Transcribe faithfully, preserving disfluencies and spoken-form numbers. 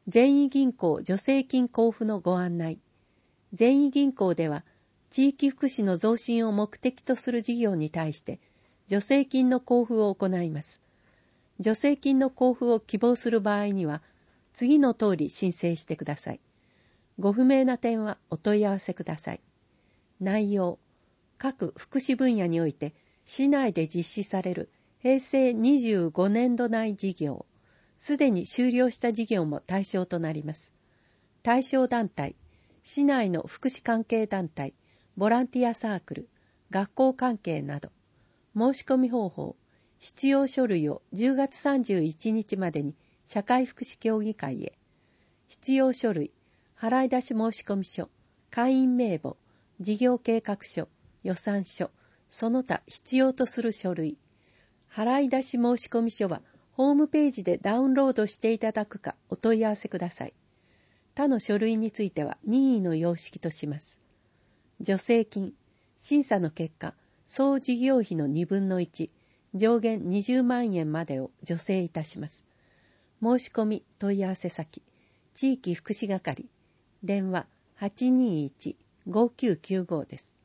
善意銀行助成金交付のご案内。善意銀行では、地域福祉の増進を目的とする事業に対して、助成金の交付を行います。助成金の交付を希望する場合には、次の通り申請してください。ご不明な点はお問い合わせください。内容、各福祉分野において、市内で実施されるへいせいにじゅうごねんど内事業、すでに終了した事業も対象となります。対象団体、市内の福祉関係団体、ボランティアサークル、学校関係など、申し込み方法、必要書類をじゅうがつさんじゅういちにちまでに社会福祉協議会へ。必要書類、払い出し申込書、会員名簿、事業計画書、予算書、その他必要とする書類。払い出し申込書はホームページでダウンロードしていただくかお問い合わせください。他の書類については任意の様式とします。助成金、審査の結果、総事業費のにぶんのいち、上限にじゅうまんえんまでを助成いたします。申し込み問い合わせ先、地域福祉係、電話 はちにーいち ごきゅうきゅうご です。